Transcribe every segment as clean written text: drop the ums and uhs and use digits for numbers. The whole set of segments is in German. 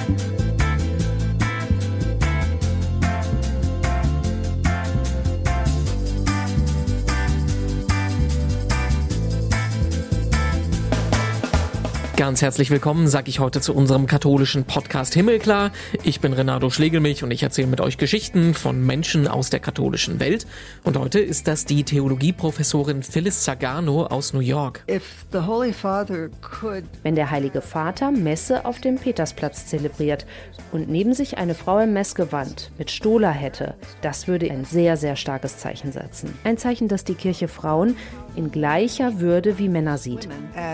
Ganz herzlich willkommen, sage ich heute zu unserem katholischen Podcast Himmelklar. Ich bin Renato Schlegelmilch und ich erzähle mit euch Geschichten von Menschen aus der katholischen Welt. Und heute ist das die Theologieprofessorin Phyllis Zagano aus New York. Wenn der Heilige Vater Messe auf dem Petersplatz zelebriert und neben sich eine Frau im Messgewand mit Stola hätte, das würde ein sehr, sehr starkes Zeichen setzen. Ein Zeichen, dass die Kirche Frauen in gleicher Würde wie Männer sieht.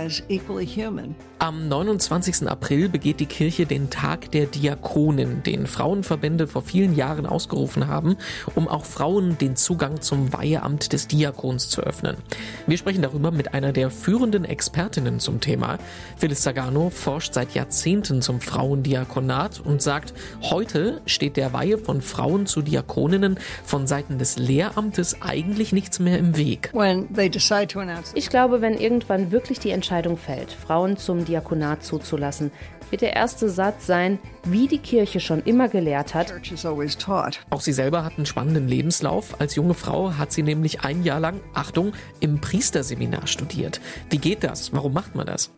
Am 29. April begeht die Kirche den Tag der Diakonin, den Frauenverbände vor vielen Jahren ausgerufen haben, um auch Frauen den Zugang zum Weiheamt des Diakons zu öffnen. Wir sprechen darüber mit einer der führenden Expertinnen zum Thema. Phyllis Zagano forscht seit Jahrzehnten zum Frauendiakonat und sagt, heute steht der Weihe von Frauen zu Diakoninnen von Seiten des Lehramtes eigentlich nichts mehr im Weg. Ich glaube, wenn irgendwann wirklich die Entscheidung fällt, Frauen zum Diakonat zuzulassen, wird der erste Satz sein, wie die Kirche schon immer gelehrt hat. Auch sie selber hat einen spannenden Lebenslauf. Als junge Frau hat sie nämlich ein Jahr lang, Achtung, im Priesterseminar studiert. Wie geht das? Warum macht man das?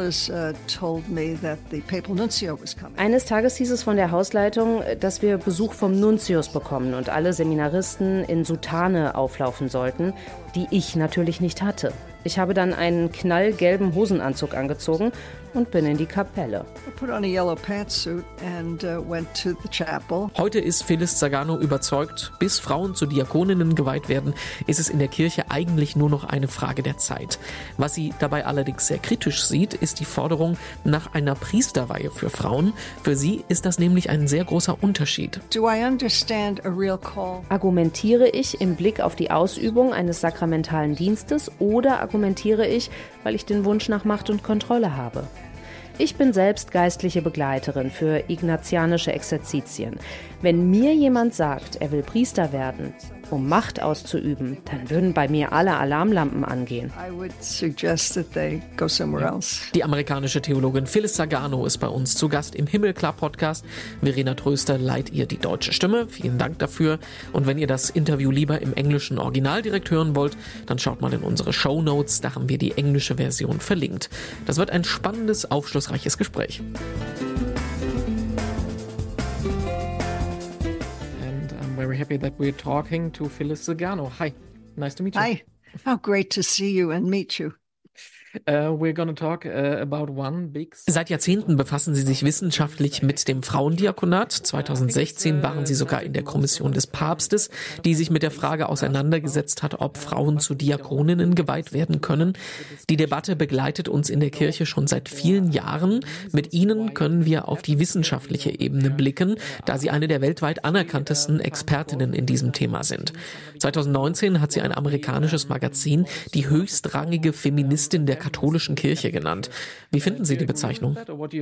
Eines Tages hieß es von der Hausleitung, dass wir Besuch vom Nuntius bekommen und alle Seminaristen in Soutane auflaufen sollten, die ich natürlich nicht hatte. Ich habe dann einen knallgelben Hosenanzug angezogen und bin in die Kapelle. Heute ist Phyllis Zagano überzeugt, bis Frauen zu Diakoninnen geweiht werden, ist es in der Kirche eigentlich nur noch eine Frage der Zeit. Was sie dabei allerdings sehr kritisch sieht, ist die Forderung nach einer Priesterweihe für Frauen. Für sie ist das nämlich ein sehr großer Unterschied. Argumentiere ich im Blick auf die Ausübung eines sakramentalen Dienstes oder argumentiere ich, weil ich den Wunsch nach Macht und Kontrolle habe? Ich bin selbst geistliche Begleiterin für ignatianische Exerzitien. Wenn mir jemand sagt, er will Priester werden, um Macht auszuüben, dann würden bei mir alle Alarmlampen angehen. Die amerikanische Theologin Phyllis Zagano ist bei uns zu Gast im Himmelklar-Podcast. Verena Tröster leiht ihr die deutsche Stimme. Vielen Dank dafür. Und wenn ihr das Interview lieber im englischen Original direkt hören wollt, dann schaut mal in unsere Shownotes. Da haben wir die englische Version verlinkt. Das wird ein spannendes, aufschlussreiches Gespräch. Very happy that we're talking to Phyllis Zagano. Hi, nice to meet you. Hi, how great to see you and meet you. We're gonna talk about one big... Seit Jahrzehnten befassen Sie sich wissenschaftlich mit dem Frauendiakonat. 2016 waren Sie sogar in der Kommission des Papstes, die sich mit der Frage auseinandergesetzt hat, ob Frauen zu Diakoninnen geweiht werden können. Die Debatte begleitet uns in der Kirche schon seit vielen Jahren. Mit Ihnen können wir auf die wissenschaftliche Ebene blicken, da Sie eine der weltweit anerkanntesten Expertinnen in diesem Thema sind. 2019 hat sie ein amerikanisches Magazin die höchstrangige Feministin der katholischen Kirche genannt. Wie finden Sie die Bezeichnung?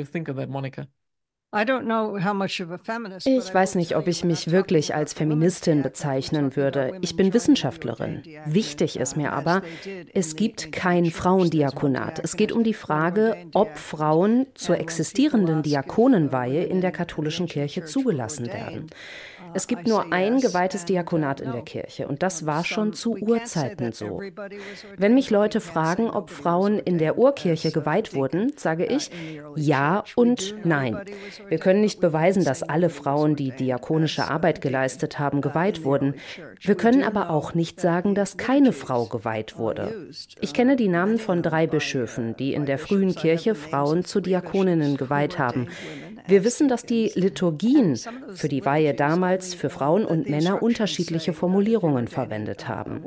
Ich weiß nicht, ob ich mich wirklich als Feministin bezeichnen würde. Ich bin Wissenschaftlerin. Wichtig ist mir aber, es gibt kein Frauendiakonat. Es geht um die Frage, ob Frauen zur existierenden Diakonenweihe in der katholischen Kirche zugelassen werden. Es gibt nur ein geweihtes Diakonat in der Kirche und das war schon zu Urzeiten so. Wenn mich Leute fragen, ob Frauen in der Urkirche geweiht wurden, sage ich ja und nein. Wir können nicht beweisen, dass alle Frauen, die diakonische Arbeit geleistet haben, geweiht wurden. Wir können aber auch nicht sagen, dass keine Frau geweiht wurde. Ich kenne die Namen von 3 Bischöfen, die in der frühen Kirche Frauen zu Diakoninnen geweiht haben. Wir wissen, dass die Liturgien für die Weihe damals für Frauen und Männer unterschiedliche Formulierungen verwendet haben.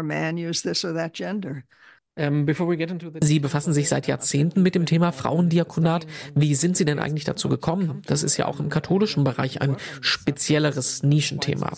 Sie befassen sich seit Jahrzehnten mit dem Thema Frauendiakonat. Wie sind Sie denn eigentlich dazu gekommen? Das ist ja auch im katholischen Bereich ein spezielleres Nischenthema.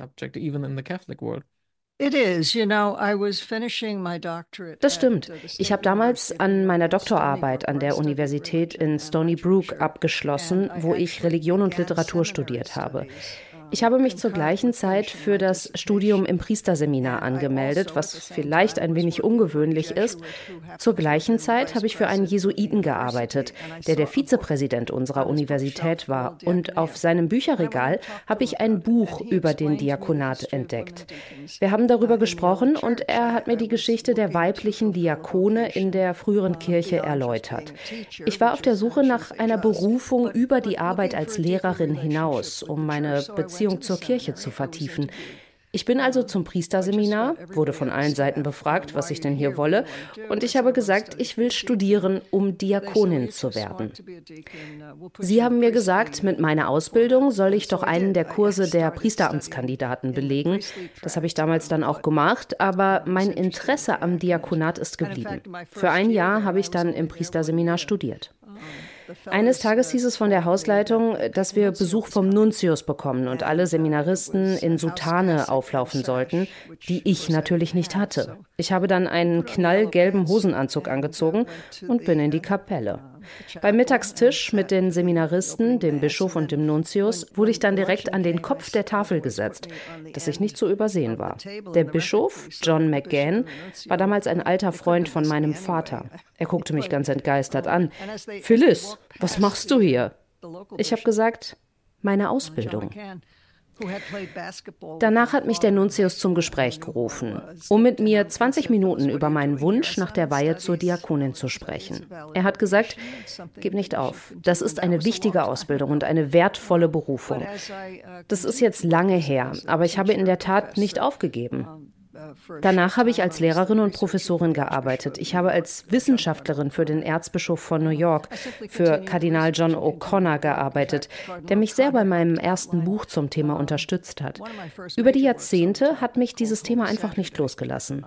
Das stimmt. Ich habe damals an meiner Doktorarbeit an der Universität in Stony Brook abgeschlossen, wo ich Religion und Literatur studiert habe. Ich habe mich zur gleichen Zeit für das Studium im Priesterseminar angemeldet, was vielleicht ein wenig ungewöhnlich ist. Zur gleichen Zeit habe ich für einen Jesuiten gearbeitet, der Vizepräsident unserer Universität war. Und auf seinem Bücherregal habe ich ein Buch über den Diakonat entdeckt. Wir haben darüber gesprochen und er hat mir die Geschichte der weiblichen Diakone in der früheren Kirche erläutert. Ich war auf der Suche nach einer Berufung über die Arbeit als Lehrerin hinaus, um meine Beziehung zur Kirche zu vertiefen. Ich bin also zum Priesterseminar, wurde von allen Seiten befragt, was ich denn hier wolle, und ich habe gesagt, ich will studieren, um Diakonin zu werden. Sie haben mir gesagt, mit meiner Ausbildung soll ich doch einen der Kurse der Priesteramtskandidaten belegen. Das habe ich damals dann auch gemacht, aber mein Interesse am Diakonat ist geblieben. Für ein Jahr habe ich dann im Priesterseminar studiert. Eines Tages hieß es von der Hausleitung, dass wir Besuch vom Nuntius bekommen und alle Seminaristen in Soutane auflaufen sollten, die ich natürlich nicht hatte. Ich habe dann einen knallgelben Hosenanzug angezogen und bin in die Kapelle. Beim Mittagstisch mit den Seminaristen, dem Bischof und dem Nuntius wurde ich dann direkt an den Kopf der Tafel gesetzt, dass ich nicht zu übersehen war. Der Bischof, John McGann, war damals ein alter Freund von meinem Vater. Er guckte mich ganz entgeistert an. »Phyllis, was machst du hier?« Ich habe gesagt, meine Ausbildung. Danach hat mich der Nuntius zum Gespräch gerufen, um mit mir 20 Minuten über meinen Wunsch nach der Weihe zur Diakonin zu sprechen. Er hat gesagt, gib nicht auf, das ist eine wichtige Ausbildung und eine wertvolle Berufung. Das ist jetzt lange her, aber ich habe in der Tat nicht aufgegeben. Danach habe ich als Lehrerin und Professorin gearbeitet. Ich habe als Wissenschaftlerin für den Erzbischof von New York, für Kardinal John O'Connor gearbeitet, der mich sehr bei meinem ersten Buch zum Thema unterstützt hat. Über die Jahrzehnte hat mich dieses Thema einfach nicht losgelassen.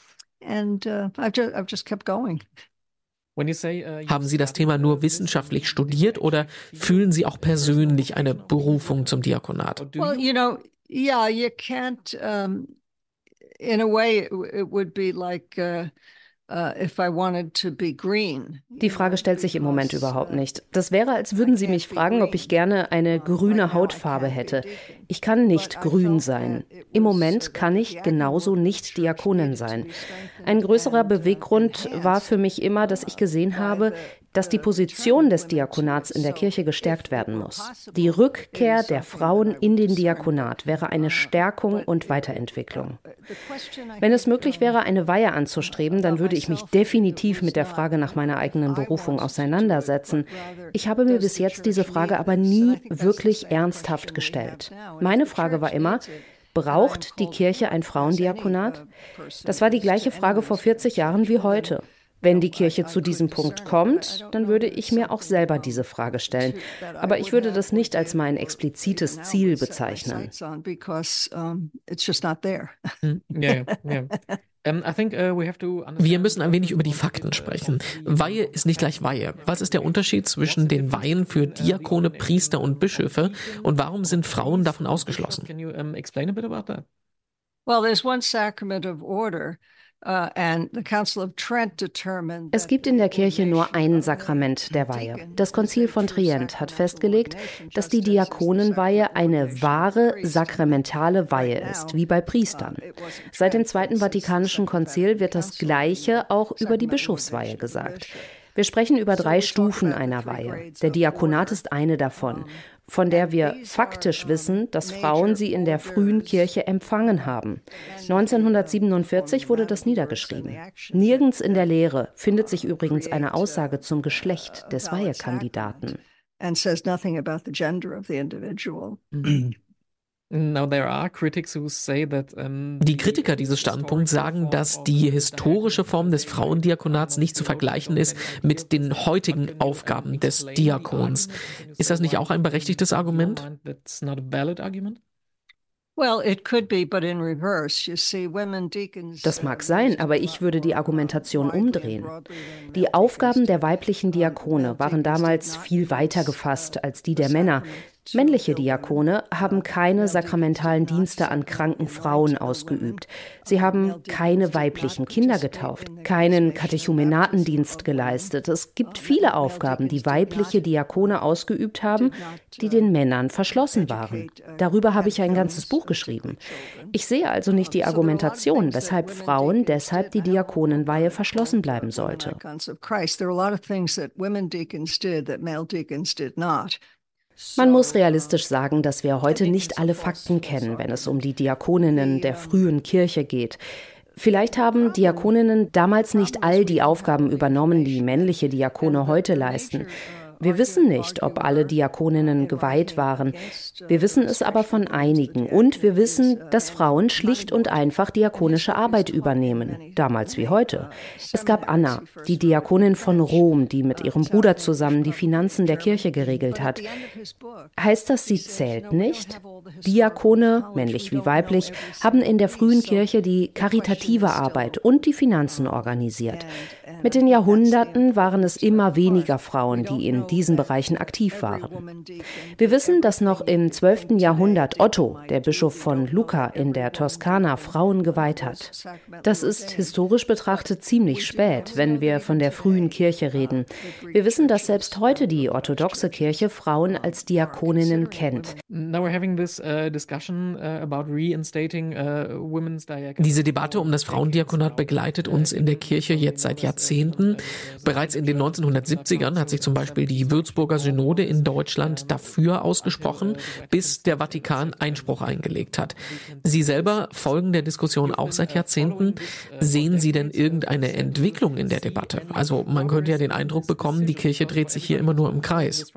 Haben Sie das Thema nur wissenschaftlich studiert oder fühlen Sie auch persönlich eine Berufung zum Diakonat? Well, yeah, you can't. In a way, it would be like if I wanted to be green. Die Frage stellt sich im Moment überhaupt nicht. Das wäre, als würden Sie mich fragen, ob ich gerne eine grüne Hautfarbe hätte. Ich kann nicht grün sein. Im Moment kann ich genauso nicht Diakonin sein. Ein größerer Beweggrund war für mich immer, dass ich gesehen habe, dass die Position des Diakonats in der Kirche gestärkt werden muss. Die Rückkehr der Frauen in den Diakonat wäre eine Stärkung und Weiterentwicklung. Wenn es möglich wäre, eine Weihe anzustreben, dann würde ich mich definitiv mit der Frage nach meiner eigenen Berufung auseinandersetzen. Ich habe mir bis jetzt diese Frage aber nie wirklich ernsthaft gestellt. Meine Frage war immer, braucht die Kirche ein Frauendiakonat? Das war die gleiche Frage vor 40 Jahren wie heute. Wenn die Kirche zu diesem Punkt kommt, dann würde ich mir auch selber diese Frage stellen. Aber ich würde das nicht als mein explizites Ziel bezeichnen. Wir müssen ein wenig über die Fakten sprechen. Weihe ist nicht gleich Weihe. Was ist der Unterschied zwischen den Weihen für Diakone, Priester und Bischöfe und warum sind Frauen davon ausgeschlossen? Well, there's one sacrament of order. Es gibt in der Kirche nur ein Sakrament der Weihe. Das Konzil von Trient hat festgelegt, dass die Diakonenweihe eine wahre sakramentale Weihe ist, wie bei Priestern. Seit dem Zweiten Vatikanischen Konzil wird das Gleiche auch über die Bischofsweihe gesagt. Wir sprechen über 3 Stufen einer Weihe. Der Diakonat ist eine davon, von der wir faktisch wissen, dass Frauen sie in der frühen Kirche empfangen haben. 1947 wurde das niedergeschrieben. Nirgends in der Lehre findet sich übrigens eine Aussage zum Geschlecht des Weihekandidaten. Die Kritiker dieses Standpunkts sagen, dass die historische Form des Frauendiakonats nicht zu vergleichen ist mit den heutigen Aufgaben des Diakons. Ist das nicht auch ein berechtigtes Argument? Das mag sein, aber ich würde die Argumentation umdrehen. Die Aufgaben der weiblichen Diakone waren damals viel weiter gefasst als die der Männer. Männliche Diakone haben keine sakramentalen Dienste an kranken Frauen ausgeübt. Sie haben keine weiblichen Kinder getauft, keinen Katechumenatendienst geleistet. Es gibt viele Aufgaben, die weibliche Diakone ausgeübt haben, die den Männern verschlossen waren. Darüber habe ich ein ganzes Buch geschrieben. Ich sehe also nicht die Argumentation, weshalb Frauen deshalb die Diakonenweihe verschlossen bleiben sollte. Man muss realistisch sagen, dass wir heute nicht alle Fakten kennen, wenn es um die Diakoninnen der frühen Kirche geht. Vielleicht haben Diakoninnen damals nicht all die Aufgaben übernommen, die männliche Diakone heute leisten. Wir wissen nicht, ob alle Diakoninnen geweiht waren. Wir wissen es aber von einigen. Und wir wissen, dass Frauen schlicht und einfach diakonische Arbeit übernehmen, damals wie heute. Es gab Anna, die Diakonin von Rom, die mit ihrem Bruder zusammen die Finanzen der Kirche geregelt hat. Heißt das, sie zählt nicht? Diakone, männlich wie weiblich, haben in der frühen Kirche die karitative Arbeit und die Finanzen organisiert. Mit den Jahrhunderten waren es immer weniger Frauen, die in diesen Bereichen aktiv waren. Wir wissen, dass noch im 12. Jahrhundert Otto, der Bischof von Lucca in der Toskana, Frauen geweiht hat. Das ist historisch betrachtet ziemlich spät, wenn wir von der frühen Kirche reden. Wir wissen, dass selbst heute die orthodoxe Kirche Frauen als Diakoninnen kennt. Diese Debatte um das Frauendiakonat begleitet uns in der Kirche jetzt seit Jahrzehnten. Bereits in den 1970ern hat sich zum Beispiel die Würzburger Synode in Deutschland dafür ausgesprochen, bis der Vatikan Einspruch eingelegt hat. Sie selber folgen der Diskussion auch seit Jahrzehnten. Sehen Sie denn irgendeine Entwicklung in der Debatte? Also man könnte ja den Eindruck bekommen, die Kirche dreht sich hier immer nur im Kreis.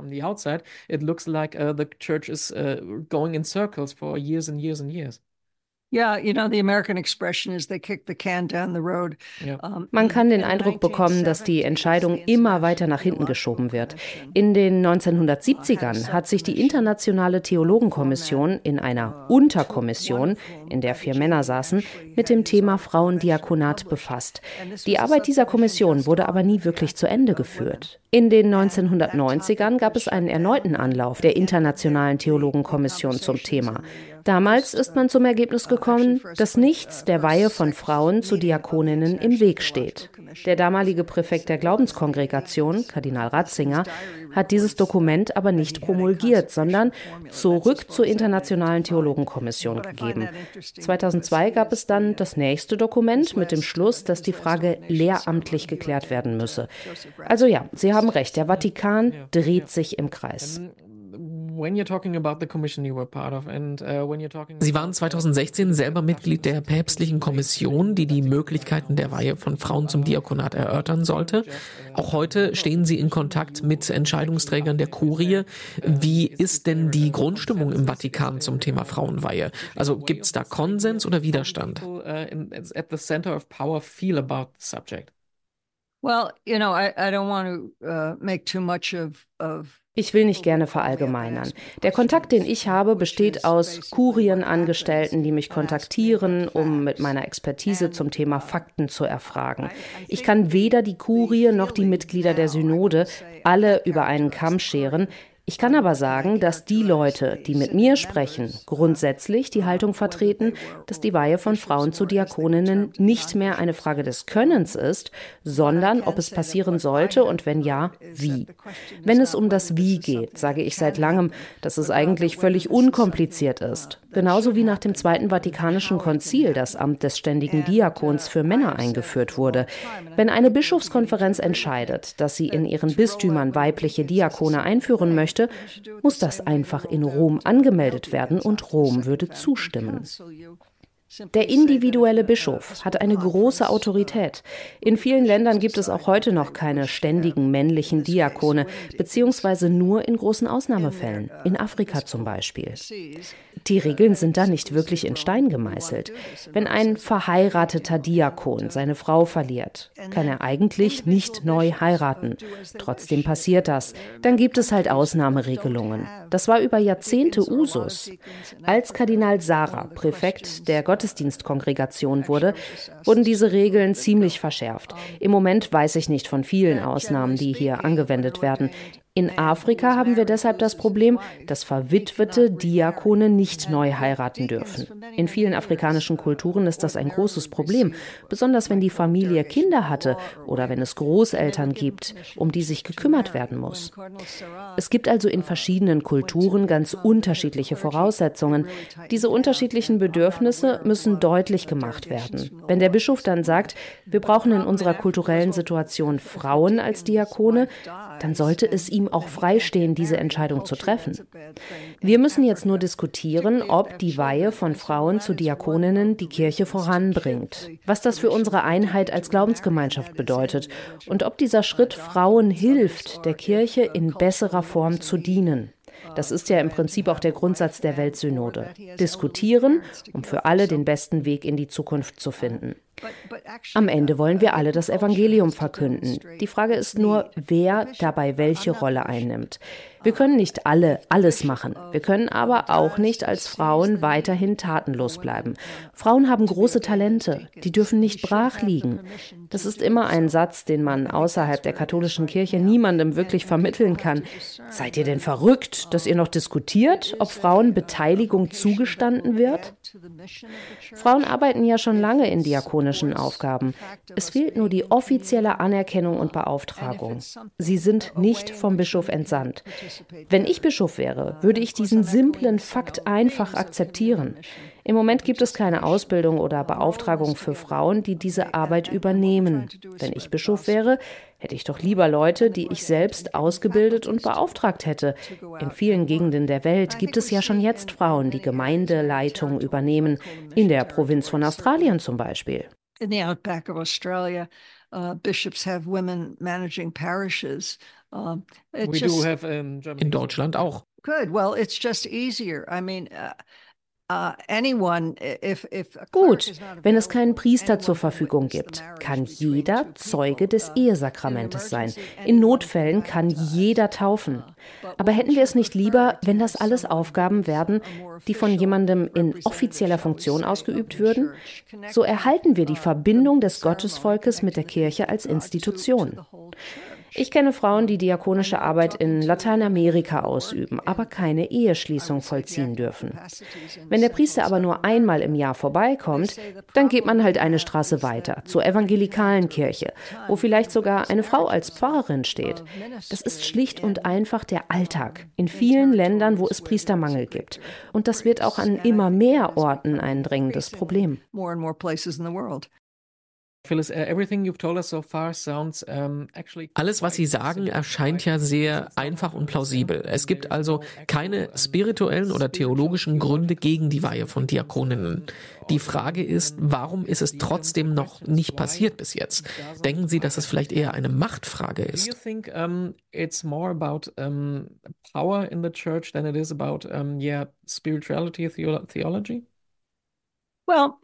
Man kann den Eindruck bekommen, dass die Entscheidung immer weiter nach hinten geschoben wird. In den 1970ern hat sich die Internationale Theologenkommission in einer Unterkommission, in der 4 Männer saßen, mit dem Thema Frauendiakonat befasst. Die Arbeit dieser Kommission wurde aber nie wirklich zu Ende geführt. In den 1990ern gab es einen erneuten Anlauf der Internationalen Theologenkommission zum Thema. Damals ist man zum Ergebnis gekommen, dass nichts der Weihe von Frauen zu Diakoninnen im Weg steht. Der damalige Präfekt der Glaubenskongregation, Kardinal Ratzinger, hat dieses Dokument aber nicht promulgiert, sondern zurück zur Internationalen Theologenkommission gegeben. 2002 gab es dann das nächste Dokument mit dem Schluss, dass die Frage lehramtlich geklärt werden müsse. Also ja, Sie haben recht, der Vatikan dreht sich im Kreis. Sie waren 2016 selber Mitglied der päpstlichen Kommission, die die Möglichkeiten der Weihe von Frauen zum Diakonat erörtern sollte. Auch heute stehen Sie in Kontakt mit Entscheidungsträgern der Kurie. Wie ist denn die Grundstimmung im Vatikan zum Thema Frauenweihe? Also gibt es da Konsens oder Widerstand? Ich will nicht gerne verallgemeinern. Der Kontakt, den ich habe, besteht aus Kurienangestellten, die mich kontaktieren, um mit meiner Expertise zum Thema Fakten zu erfragen. Ich kann weder die Kurie noch die Mitglieder der Synode alle über einen Kamm scheren. Ich kann aber sagen, dass die Leute, die mit mir sprechen, grundsätzlich die Haltung vertreten, dass die Weihe von Frauen zu Diakoninnen nicht mehr eine Frage des Könnens ist, sondern ob es passieren sollte und wenn ja, wie. Wenn es um das Wie geht, sage ich seit langem, dass es eigentlich völlig unkompliziert ist. Genauso wie nach dem Zweiten Vatikanischen Konzil das Amt des ständigen Diakons für Männer eingeführt wurde. Wenn eine Bischofskonferenz entscheidet, dass sie in ihren Bistümern weibliche Diakone einführen möchte, muss das einfach in Rom angemeldet werden und Rom würde zustimmen. Der individuelle Bischof hat eine große Autorität. In vielen Ländern gibt es auch heute noch keine ständigen männlichen Diakone, beziehungsweise nur in großen Ausnahmefällen, in Afrika zum Beispiel. Die Regeln sind da nicht wirklich in Stein gemeißelt. Wenn ein verheirateter Diakon seine Frau verliert, kann er eigentlich nicht neu heiraten. Trotzdem passiert das. Dann gibt es halt Ausnahmeregelungen. Das war über Jahrzehnte Usus. Als Kardinal Sarah Präfekt der Gottesdienstkongregation wurde, wurden diese Regeln ziemlich verschärft. Im Moment weiß ich nicht von vielen Ausnahmen, die hier angewendet werden. In Afrika haben wir deshalb das Problem, dass verwitwete Diakone nicht neu heiraten dürfen. In vielen afrikanischen Kulturen ist das ein großes Problem, besonders wenn die Familie Kinder hatte oder wenn es Großeltern gibt, um die sich gekümmert werden muss. Es gibt also in verschiedenen Kulturen ganz unterschiedliche Voraussetzungen. Diese unterschiedlichen Bedürfnisse müssen deutlich gemacht werden. Wenn der Bischof dann sagt, wir brauchen in unserer kulturellen Situation Frauen als Diakone, dann sollte es ihm auch freistehen, diese Entscheidung zu treffen. Wir müssen jetzt nur diskutieren, ob die Weihe von Frauen zu Diakoninnen die Kirche voranbringt, was das für unsere Einheit als Glaubensgemeinschaft bedeutet und ob dieser Schritt Frauen hilft, der Kirche in besserer Form zu dienen. Das ist ja im Prinzip auch der Grundsatz der Weltsynode. Diskutieren, um für alle den besten Weg in die Zukunft zu finden. Am Ende wollen wir alle das Evangelium verkünden. Die Frage ist nur, wer dabei welche Rolle einnimmt. Wir können nicht alle alles machen. Wir können aber auch nicht als Frauen weiterhin tatenlos bleiben. Frauen haben große Talente, die dürfen nicht brach liegen. Das ist immer ein Satz, den man außerhalb der katholischen Kirche niemandem wirklich vermitteln kann. Seid ihr denn verrückt, dass ihr noch diskutiert, ob Frauen Beteiligung zugestanden wird? Frauen arbeiten ja schon lange in diakonischen Aufgaben. Es fehlt nur die offizielle Anerkennung und Beauftragung. Sie sind nicht vom Bischof entsandt. Wenn ich Bischof wäre, würde ich diesen simplen Fakt einfach akzeptieren. Im Moment gibt es keine Ausbildung oder Beauftragung für Frauen, die diese Arbeit übernehmen. Wenn ich Bischof wäre, hätte ich doch lieber Leute, die ich selbst ausgebildet und beauftragt hätte. In vielen Gegenden der Welt gibt es ja schon jetzt Frauen, die Gemeindeleitung übernehmen, in der Provinz von Australien zum Beispiel. In the outback of Australia, bishops have women managing parishes. In Deutschland auch. Good. Well, it's just easier. I mean, Gut, wenn es keinen Priester zur Verfügung gibt, kann jeder Zeuge des Ehesakramentes sein. In Notfällen kann jeder taufen. Aber hätten wir es nicht lieber, wenn das alles Aufgaben werden, die von jemandem in offizieller Funktion ausgeübt würden? So erhalten wir die Verbindung des Gottesvolkes mit der Kirche als Institution. Ich kenne Frauen, die diakonische Arbeit in Lateinamerika ausüben, aber keine Eheschließung vollziehen dürfen. Wenn der Priester aber nur einmal im Jahr vorbeikommt, dann geht man halt eine Straße weiter, zur evangelikalen Kirche, wo vielleicht sogar eine Frau als Pfarrerin steht. Das ist schlicht und einfach der Alltag in vielen Ländern, wo es Priestermangel gibt. Und das wird auch an immer mehr Orten ein dringendes Problem. Phyllis, alles, was Sie sagen, erscheint ja sehr einfach und plausibel. Es gibt also keine spirituellen oder theologischen Gründe gegen die Weihe von Diakoninnen. Die Frage ist, warum ist es trotzdem noch nicht passiert bis jetzt? Denken Sie, dass es vielleicht eher eine Machtfrage ist? Do you think it's more about power in the church than it is about spirituality, theology? Well,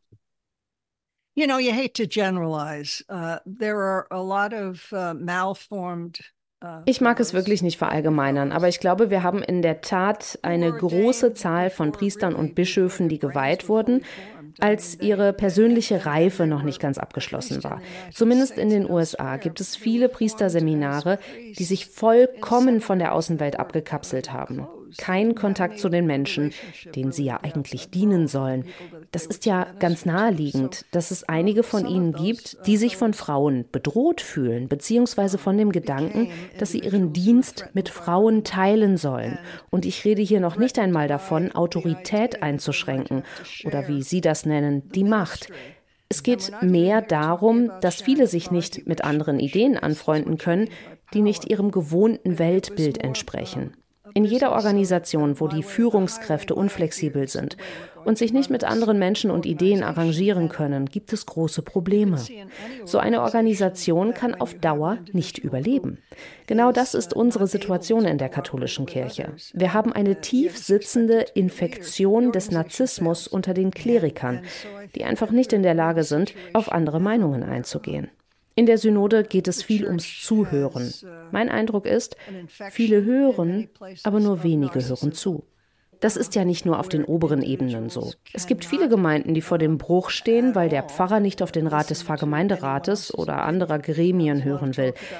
you know, you hate to generalize. There are a lot of malformed. Ich mag es wirklich nicht verallgemeinern, aber ich glaube, wir haben in der Tat eine große Zahl von Priestern und Bischöfen, die geweiht wurden, als ihre persönliche Reife noch nicht ganz abgeschlossen war. Zumindest in den USA gibt es viele Priesterseminare, die sich vollkommen von der Außenwelt abgekapselt haben. Kein Kontakt zu den Menschen, denen sie ja eigentlich dienen sollen. Das ist ja ganz naheliegend, dass es einige von ihnen gibt, die sich von Frauen bedroht fühlen, beziehungsweise von dem Gedanken, dass sie ihren Dienst mit Frauen teilen sollen. Und ich rede hier noch nicht einmal davon, Autorität einzuschränken oder wie Sie das nennen, die Macht. Es geht mehr darum, dass viele sich nicht mit anderen Ideen anfreunden können, die nicht ihrem gewohnten Weltbild entsprechen. In jeder Organisation, wo die Führungskräfte unflexibel sind und sich nicht mit anderen Menschen und Ideen arrangieren können, gibt es große Probleme. So eine Organisation kann auf Dauer nicht überleben. Genau das ist unsere Situation in der katholischen Kirche. Wir haben eine tief sitzende Infektion des Narzissmus unter den Klerikern, die einfach nicht in der Lage sind, auf andere Meinungen einzugehen. In der Synode geht es viel ums Zuhören. Mein Eindruck ist, viele hören, aber nur wenige hören zu. Das ist ja nicht nur auf den oberen Ebenen so. Es gibt viele Gemeinden, die vor dem Bruch stehen, weil der Pfarrer nicht auf den Rat des Pfarrgemeinderates oder anderer Gremien hören will.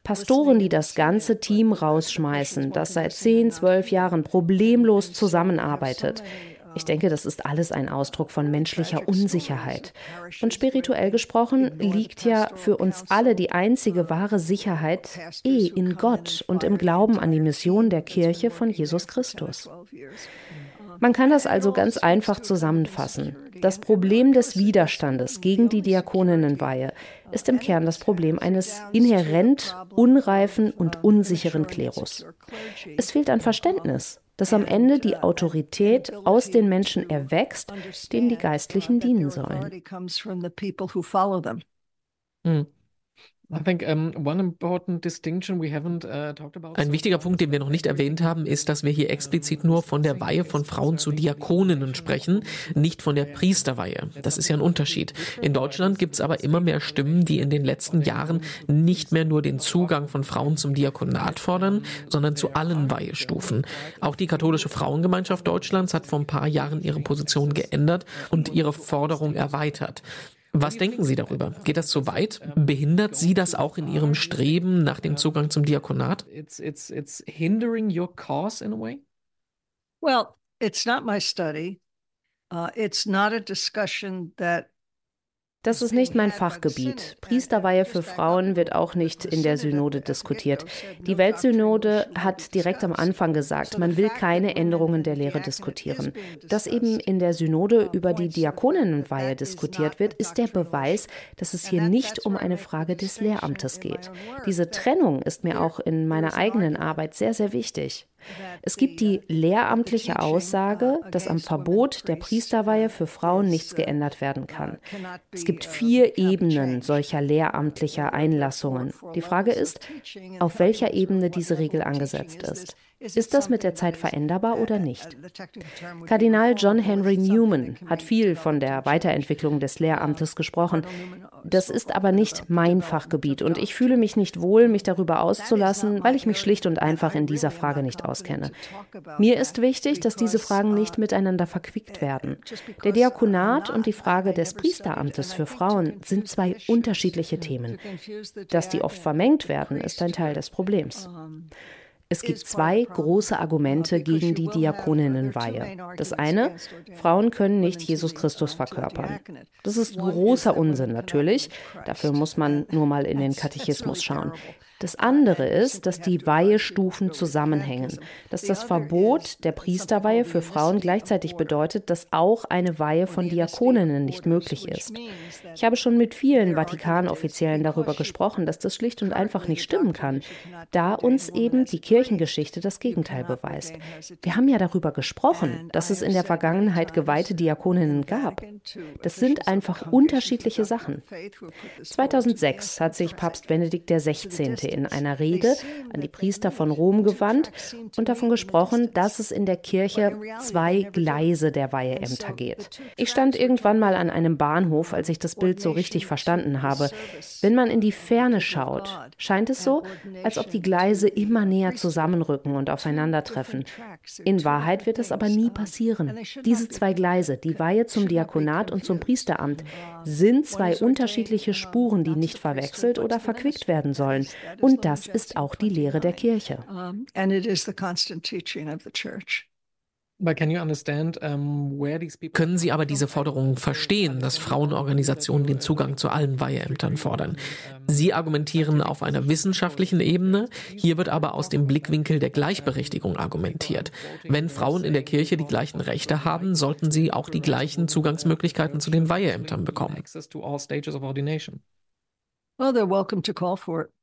Pastoren, die das ganze Team rausschmeißen, das seit 10, 12 Jahren problemlos zusammenarbeitet. Ich denke, das ist alles ein Ausdruck von menschlicher Unsicherheit. Und spirituell gesprochen liegt ja für uns alle die einzige wahre Sicherheit in Gott und im Glauben an die Mission der Kirche von Jesus Christus. Man kann das also ganz einfach zusammenfassen. Das Problem des Widerstandes gegen die Diakoninnenweihe ist im Kern das Problem eines inhärent unreifen und unsicheren Klerus. Es fehlt an Verständnis, dass am Ende die Autorität aus den Menschen erwächst, denen die Geistlichen dienen sollen. Ein wichtiger Punkt, den wir noch nicht erwähnt haben, ist, dass wir hier explizit nur von der Weihe von Frauen zu Diakoninnen sprechen, nicht von der Priesterweihe. Das ist ja ein Unterschied. In Deutschland gibt es aber immer mehr Stimmen, die in den letzten Jahren nicht mehr nur den Zugang von Frauen zum Diakonat fordern, sondern zu allen Weihestufen. Auch die katholische Frauengemeinschaft Deutschlands hat vor ein paar Jahren ihre Position geändert und ihre Forderung erweitert. Was denken Sie darüber? Geht das zu weit? Behindert Sie das auch in Ihrem Streben nach dem Zugang zum Diakonat? It's hindering your cause in a way? Well, it's not my study. It's not a discussion that Das ist nicht mein Fachgebiet. Priesterweihe für Frauen wird auch nicht in der Synode diskutiert. Die Weltsynode hat direkt am Anfang gesagt, man will keine Änderungen der Lehre diskutieren. Dass eben in der Synode über die Diakoninnenweihe diskutiert wird, ist der Beweis, dass es hier nicht um eine Frage des Lehramtes geht. Diese Trennung ist mir auch in meiner eigenen Arbeit sehr, sehr wichtig. Es gibt die lehramtliche Aussage, dass am Verbot der Priesterweihe für Frauen nichts geändert werden kann. Es gibt 4 Ebenen solcher lehramtlicher Einlassungen. Die Frage ist, auf welcher Ebene diese Regel angesetzt ist. Ist das mit der Zeit veränderbar oder nicht? Kardinal John Henry Newman hat viel von der Weiterentwicklung des Lehramtes gesprochen. Das ist aber nicht mein Fachgebiet und ich fühle mich nicht wohl, mich darüber auszulassen, weil ich mich schlicht und einfach in dieser Frage nicht auskenne. Mir ist wichtig, dass diese Fragen nicht miteinander verquickt werden. Der Diakonat und die Frage des Priesteramtes für Frauen sind 2 unterschiedliche Themen. Dass die oft vermengt werden, ist ein Teil des Problems. Es gibt 2 große Argumente gegen die Diakoninnenweihe. Das eine, Frauen können nicht Jesus Christus verkörpern. Das ist großer Unsinn natürlich. Dafür muss man nur mal in den Katechismus schauen. Das andere ist, dass die Weihestufen zusammenhängen, dass das Verbot der Priesterweihe für Frauen gleichzeitig bedeutet, dass auch eine Weihe von Diakoninnen nicht möglich ist. Ich habe schon mit vielen Vatikanoffiziellen darüber gesprochen, dass das schlicht und einfach nicht stimmen kann, da uns eben die Kirchengeschichte das Gegenteil beweist. Wir haben ja darüber gesprochen, dass es in der Vergangenheit geweihte Diakoninnen gab. Das sind einfach unterschiedliche Sachen. 2006 hat sich Papst Benedikt XVI. In einer Rede an die Priester von Rom gewandt und davon gesprochen, dass es in der Kirche 2 Gleise der Weiheämter geht. Ich stand irgendwann mal an einem Bahnhof, als ich das Bild so richtig verstanden habe. Wenn man in die Ferne schaut, scheint es so, als ob die Gleise immer näher zusammenrücken und aufeinandertreffen. In Wahrheit wird das aber nie passieren. Diese 2 Gleise, die Weihe zum Diakonat und zum Priesteramt, sind 2 unterschiedliche Spuren, die nicht verwechselt oder verquickt werden sollen. Und das ist auch die Lehre der Kirche. Können Sie aber diese Forderungen verstehen, dass Frauenorganisationen den Zugang zu allen Weiheämtern fordern? Sie argumentieren auf einer wissenschaftlichen Ebene, hier wird aber aus dem Blickwinkel der Gleichberechtigung argumentiert. Wenn Frauen in der Kirche die gleichen Rechte haben, sollten sie auch die gleichen Zugangsmöglichkeiten zu den Weiheämtern bekommen. Well, they're welcome to call for it.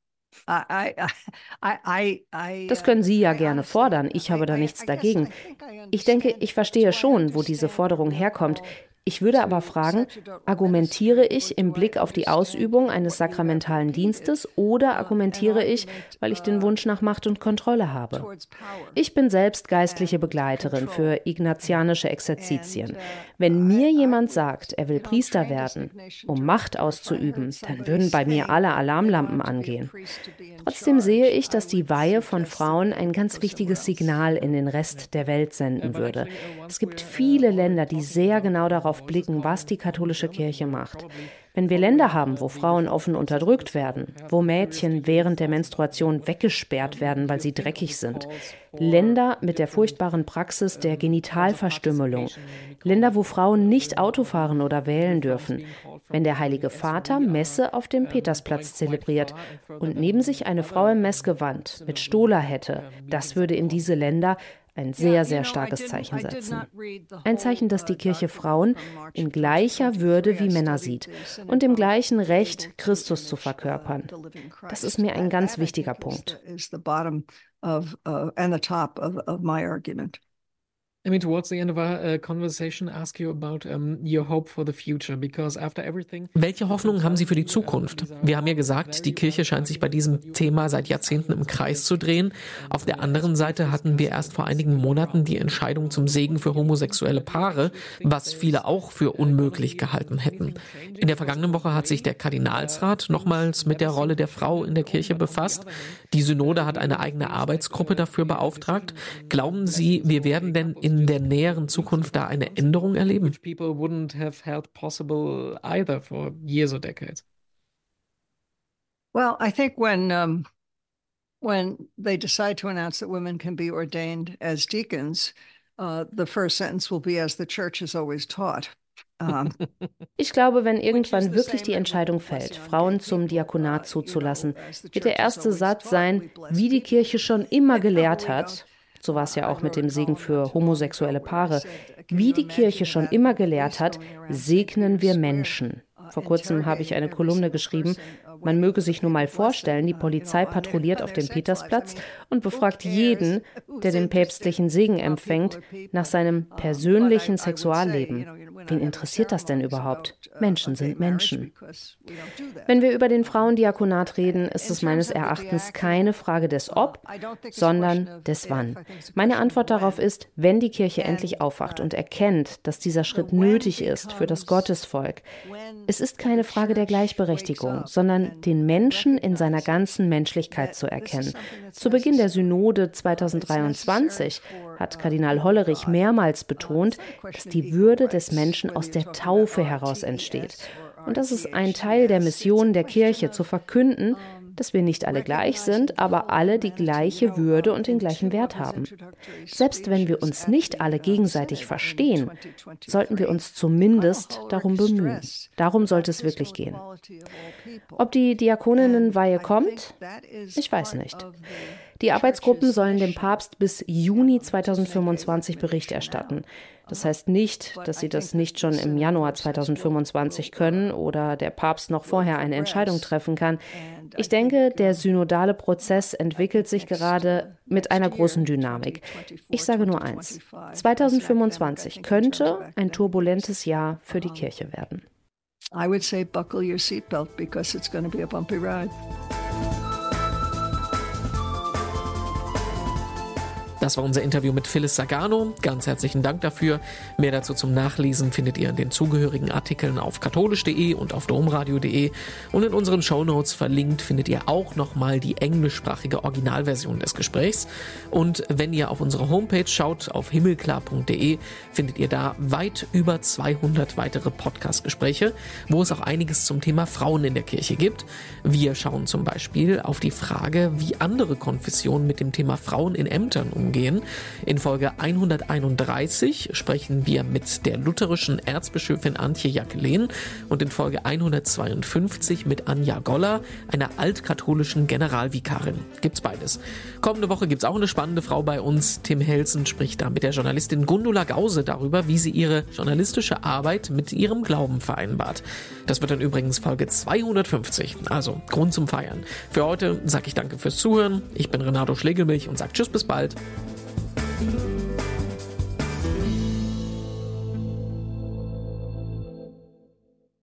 Das können Sie ja gerne fordern, ich habe da nichts dagegen. Ich denke, ich verstehe schon, wo diese Forderung herkommt. Ich würde aber fragen, argumentiere ich im Blick auf die Ausübung eines sakramentalen Dienstes oder argumentiere ich, weil ich den Wunsch nach Macht und Kontrolle habe? Ich bin selbst geistliche Begleiterin für ignatianische Exerzitien. Wenn mir jemand sagt, er will Priester werden, um Macht auszuüben, dann würden bei mir alle Alarmlampen angehen. Trotzdem sehe ich, dass die Weihe von Frauen ein ganz wichtiges Signal in den Rest der Welt senden würde. Es gibt viele Länder, die sehr genau darauf darauf blicken, was die katholische Kirche macht. Wenn wir Länder haben, wo Frauen offen unterdrückt werden, wo Mädchen während der Menstruation weggesperrt werden, weil sie dreckig sind, Länder mit der furchtbaren Praxis der Genitalverstümmelung, Länder, wo Frauen nicht Auto fahren oder wählen dürfen, wenn der Heilige Vater Messe auf dem Petersplatz zelebriert und neben sich eine Frau im Messgewand mit Stola hätte, das würde in diese Länder ein sehr, sehr starkes Zeichen setzen. Ein Zeichen, dass die Kirche Frauen in gleicher Würde wie Männer sieht und im gleichen Recht, Christus zu verkörpern. Das ist mir ein ganz wichtiger Punkt. I mean, towards the end of our conversation, ask you about your hope for the future, because after everything. Welche Hoffnungen haben Sie für die Zukunft? Wir haben ja gesagt, die Kirche scheint sich bei diesem Thema seit Jahrzehnten im Kreis zu drehen. Auf der anderen Seite hatten wir erst vor einigen Monaten die Entscheidung zum Segen für homosexuelle Paare, was viele auch für unmöglich gehalten hätten. In der vergangenen Woche hat sich der Kardinalsrat nochmals mit der Rolle der Frau in der Kirche befasst. Die Synode hat eine eigene Arbeitsgruppe dafür beauftragt. Glauben Sie, wir werden denn in der näheren Zukunft da eine Änderung erleben? People wouldn't have held possible either for years or decades. Well, I think when they decide to announce that women can be ordained as deacons, the first sentence will be, as the church has always taught. Ich glaube, wenn irgendwann wirklich die Entscheidung fällt, Frauen zum Diakonat zuzulassen, wird der erste Satz sein, wie die Kirche schon immer gelehrt hat. So war es ja auch mit dem Segen für homosexuelle Paare. Wie die Kirche schon immer gelehrt hat, segnen wir Menschen. Vor kurzem habe ich eine Kolumne geschrieben. Man möge sich nur mal vorstellen, die Polizei patrouilliert auf dem Petersplatz und befragt jeden, der den päpstlichen Segen empfängt, nach seinem persönlichen Sexualleben. Wen interessiert das denn überhaupt? Menschen sind Menschen. Wenn wir über den Frauendiakonat reden, ist es meines Erachtens keine Frage des Ob, sondern des Wann. Meine Antwort darauf ist, wenn die Kirche endlich aufwacht und erkennt, dass dieser Schritt nötig ist für das Gottesvolk. Es ist keine Frage der Gleichberechtigung, sondern den Menschen in seiner ganzen Menschlichkeit zu erkennen. Zu Beginn der Synode 2023 hat Kardinal Hollerich mehrmals betont, dass die Würde des Menschen aus der Taufe heraus entsteht. Und das ist ein Teil der Mission der Kirche, zu verkünden, dass wir nicht alle gleich sind, aber alle die gleiche Würde und den gleichen Wert haben. Selbst wenn wir uns nicht alle gegenseitig verstehen, sollten wir uns zumindest darum bemühen. Darum sollte es wirklich gehen. Ob die Diakoninnenweihe kommt? Ich weiß nicht. Die Arbeitsgruppen sollen dem Papst bis Juni 2025 Bericht erstatten. Das heißt nicht, dass sie das nicht schon im Januar 2025 können oder der Papst noch vorher eine Entscheidung treffen kann. Ich denke, der synodale Prozess entwickelt sich gerade mit einer großen Dynamik. Ich sage nur eins: 2025 könnte ein turbulentes Jahr für die Kirche werden. I would say buckle your seatbelt because it's going to be a bumpy ride. Das war unser Interview mit Phyllis Sagano. Ganz herzlichen Dank dafür. Mehr dazu zum Nachlesen findet ihr in den zugehörigen Artikeln auf katholisch.de und auf domradio.de. Und in unseren Shownotes verlinkt findet ihr auch nochmal die englischsprachige Originalversion des Gesprächs. Und wenn ihr auf unsere Homepage schaut, auf himmelklar.de, findet ihr da weit über 200 weitere Podcast-Gespräche, wo es auch einiges zum Thema Frauen in der Kirche gibt. Wir schauen zum Beispiel auf die Frage, wie andere Konfessionen mit dem Thema Frauen in Ämtern umgehen. In Folge 131 sprechen wir mit der lutherischen Erzbischöfin Antje Jacquelin und in Folge 152 mit Anja Goller, einer altkatholischen Generalvikarin. Gibt's beides. Kommende Woche gibt's auch eine spannende Frau bei uns. Tim Helsen spricht da mit der Journalistin Gundula Gause darüber, wie sie ihre journalistische Arbeit mit ihrem Glauben vereinbart. Das wird dann übrigens Folge 250, also Grund zum Feiern. Für heute sage ich danke fürs Zuhören. Ich bin Renato Schlegelmilch und sage tschüss, bis bald.